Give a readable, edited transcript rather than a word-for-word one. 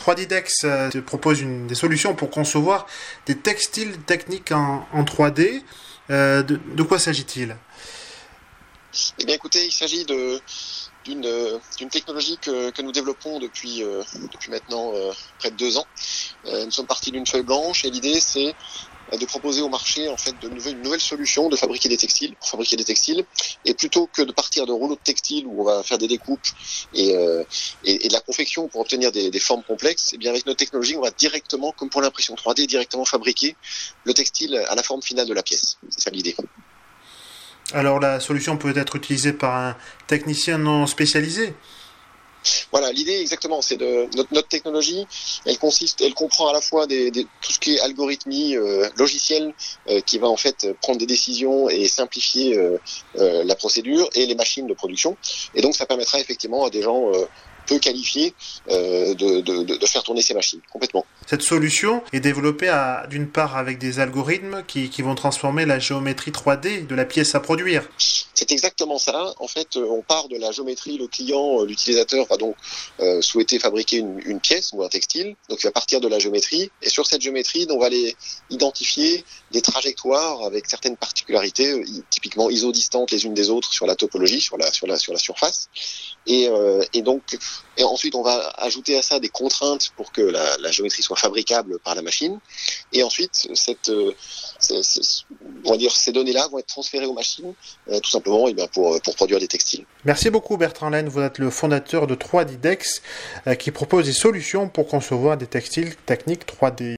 3D-Dex te propose des solutions pour concevoir des textiles techniques en 3D. De quoi s'agit-il? Eh bien écoutez, il s'agit d'une technologie que nous développons depuis maintenant près de 2 ans. Nous sommes partis d'une feuille blanche et l'idée c'est de proposer au marché en fait une nouvelle solution de fabriquer des textiles, et plutôt que de partir de rouleaux de textile où on va faire des découpes et de la confection pour obtenir des formes complexes, et bien avec notre technologie on va directement, comme pour l'impression 3D, directement fabriquer le textile à la forme finale de la pièce. C'est ça l'idée. Alors la solution peut être utilisée par un technicien non spécialisé? Voilà, l'idée exactement, c'est notre technologie, elle comprend à la fois tout ce qui est algorithmie logicielle qui va en fait prendre des décisions et simplifier la procédure, et les machines de production. Et donc ça permettra effectivement à des gens peu qualifiés de faire tourner ces machines complètement. Cette solution est développée d'une part avec des algorithmes qui vont transformer la géométrie 3D de la pièce à produire. C'est exactement ça. En fait, on part de la géométrie. Le client, l'utilisateur va donc souhaiter fabriquer une pièce ou un textile. Donc, il va partir de la géométrie. Et sur cette géométrie, on va aller identifier des trajectoires avec certaines particularités, typiquement isodistantes les unes des autres sur la topologie, sur la surface. Et ensuite, on va ajouter à ça des contraintes pour que la géométrie soit fabricable par la machine. Et ensuite, on va dire, ces données-là vont être transférées aux machines, tout simplement pour produire des textiles. Merci beaucoup Bertrand Laine, vous êtes le fondateur de 3D-Dex qui propose des solutions pour concevoir des textiles techniques 3D.